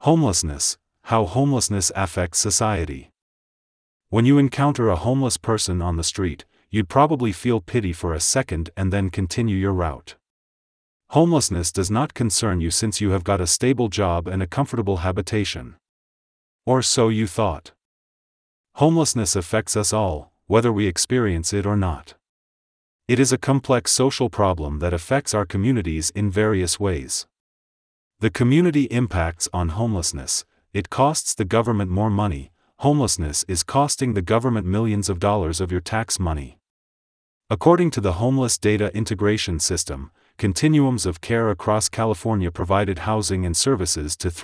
Homelessness: how homelessness affects society. When you encounter a homeless person on the street, you'd probably feel pity for a second and then continue your route. Homelessness does not concern you since you have got a stable job and a comfortable habitation. Or so you thought. Homelessness affects us all, whether we experience it or not. It is a complex social problem that affects our communities in various ways. The community impacts on homelessness: it costs the government more money. Homelessness is costing the government millions of dollars of your tax money. According to the Homeless Data Integration System, continuums of care across California provided housing and services to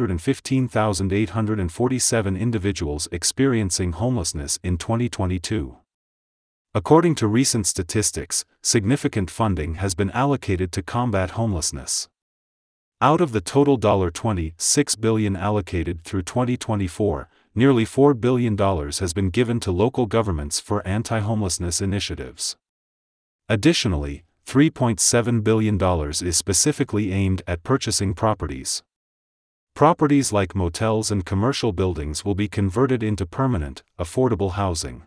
315,847 individuals experiencing homelessness in 2022. According to recent statistics, significant funding has been allocated to combat homelessness. Out of the total $26 billion allocated through 2024, nearly $4 billion has been given to local governments for anti-homelessness initiatives. Additionally, $3.7 billion is specifically aimed at purchasing properties. Properties like motels and commercial buildings will be converted into permanent, affordable housing.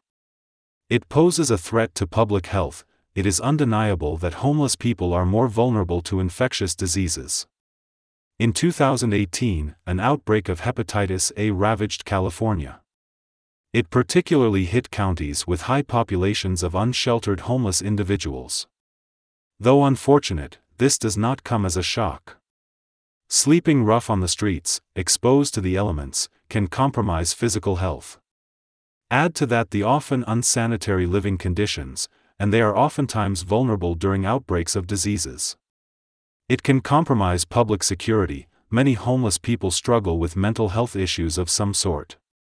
It poses a threat to public health. It is undeniable that homeless people are more vulnerable to infectious diseases. In 2018, an outbreak of hepatitis A ravaged California. It particularly hit counties with high populations of unsheltered homeless individuals. Though unfortunate, this does not come as a shock. Sleeping rough on the streets, exposed to the elements, can compromise physical health. Add to that the often unsanitary living conditions, and they are oftentimes vulnerable during outbreaks of diseases. It can compromise public security. Many homeless people struggle with mental health issues of some sort.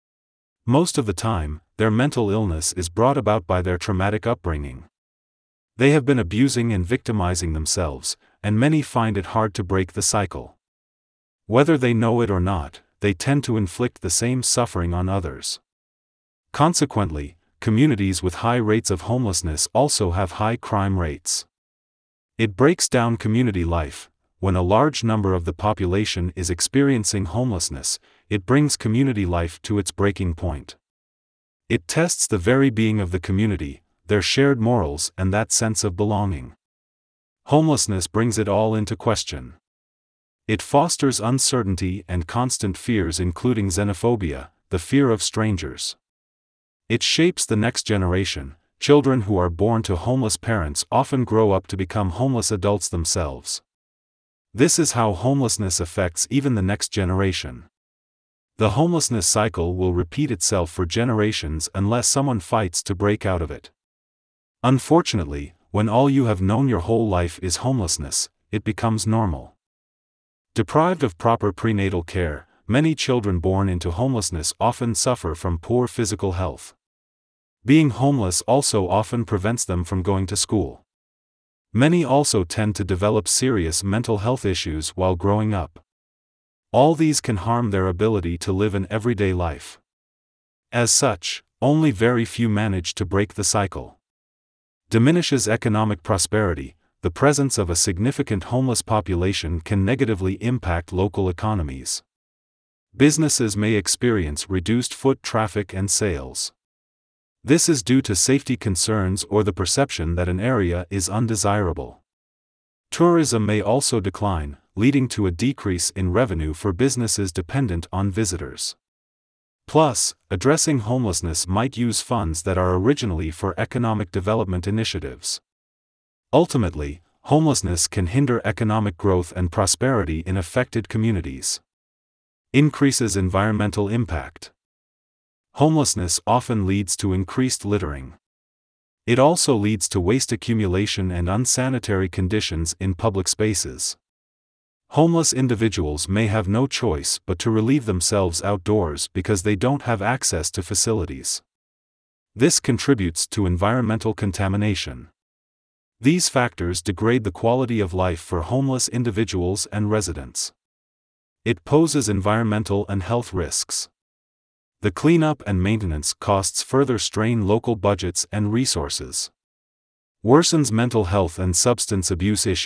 Most of the time, their mental illness is brought about by their traumatic upbringing. They have been abusing and victimizing themselves, and many find it hard to break the cycle. Whether they know it or not, they tend to inflict the same suffering on others. Consequently, communities with high rates of homelessness also have high crime rates. It breaks down community life. When a large number of the population is experiencing homelessness, it brings community life to its breaking point. It tests the very being of the community, their shared morals and that sense of belonging. Homelessness brings it all into question. It fosters uncertainty and constant fears, including xenophobia, the fear of strangers. It shapes the next generation. Children who are born to homeless parents often grow up to become homeless adults themselves. This is how homelessness affects even the next generation. The homelessness cycle will repeat itself for generations unless someone fights to break out of it. Unfortunately, when all you have known your whole life is homelessness, it becomes normal. Deprived of proper prenatal care, many children born into homelessness often suffer from poor physical health. Being homeless also often prevents them from going to school. Many also tend to develop serious mental health issues while growing up. All these can harm their ability to live an everyday life. As such, only very few manage to break the cycle. Diminishes economic prosperity. The presence of a significant homeless population can negatively impact local economies. Businesses may experience reduced foot traffic and sales. This is due to safety concerns or the perception that an area is undesirable. Tourism may also decline, leading to a decrease in revenue for businesses dependent on visitors. Plus, addressing homelessness might use funds that are originally for economic development initiatives. Ultimately, homelessness can hinder economic growth and prosperity in affected communities. Increases environmental impact. Homelessness often leads to increased littering. It also leads to waste accumulation and unsanitary conditions in public spaces. Homeless individuals may have no choice but to relieve themselves outdoors because they don't have access to facilities. This contributes to environmental contamination. These factors degrade the quality of life for homeless individuals and residents. It poses environmental and health risks. The cleanup and maintenance costs further strain local budgets and resources. Worsens mental health and substance abuse issues.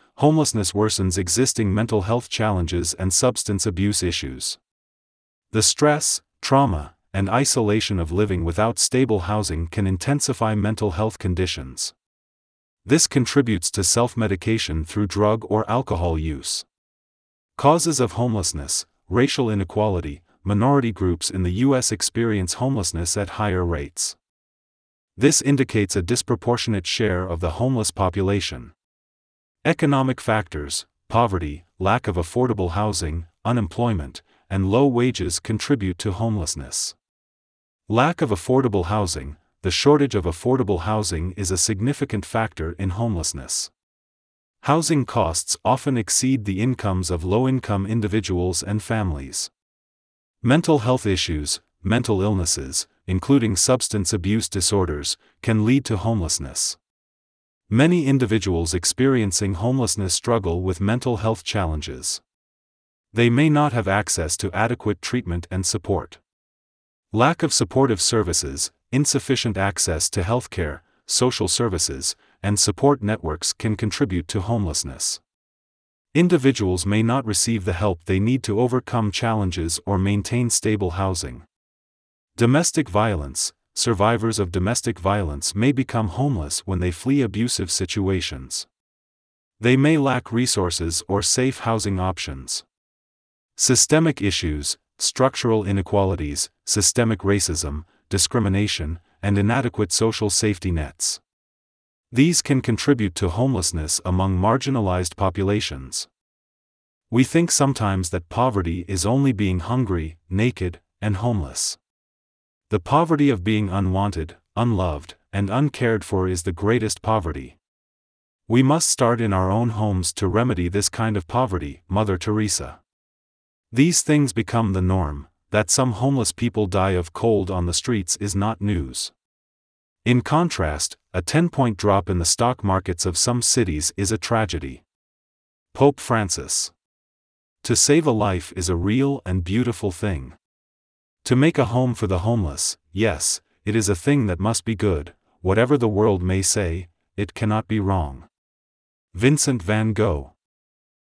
homelessness worsens existing mental health challenges and substance abuse issues. The stress, trauma, and isolation of living without stable housing can intensify mental health conditions. This contributes to self-medication through drug or alcohol use. Causes of homelessness: racial inequality. Minority groups in the U.S. experience homelessness at higher rates. This indicates a disproportionate share of the homeless population. Economic factors: poverty, lack of affordable housing, unemployment, and low wages contribute to homelessness. Lack of affordable housing. The shortage of affordable housing is a significant factor in homelessness. Housing costs often exceed the incomes of low-income individuals and families. Mental health issues. Mental illnesses, including substance abuse disorders, can lead to homelessness. Many individuals experiencing homelessness struggle with mental health challenges. They may not have access to adequate treatment and support. Lack of supportive services, insufficient access to healthcare, social services, and support networks can contribute to homelessness. Individuals may not receive the help they need to overcome challenges or maintain stable housing. Domestic violence. Survivors of domestic violence may become homeless when they flee abusive situations. They may lack resources or safe housing options. Systemic issues. Structural inequalities, systemic racism, discrimination, and inadequate social safety nets. These can contribute to homelessness among marginalized populations. We think sometimes that poverty is only being hungry, naked, and homeless. The poverty of being unwanted, unloved, and uncared for is the greatest poverty. We must start in our own homes to remedy this kind of poverty, Mother Teresa. These things become the norm. That some homeless people die of cold on the streets is not news. In contrast, a 10-point drop in the stock markets of some cities is a tragedy. Pope Francis. To save a life is a real and beautiful thing. To make a home for the homeless, yes, it is a thing that must be good. Whatever the world may say, it cannot be wrong. Vincent van Gogh.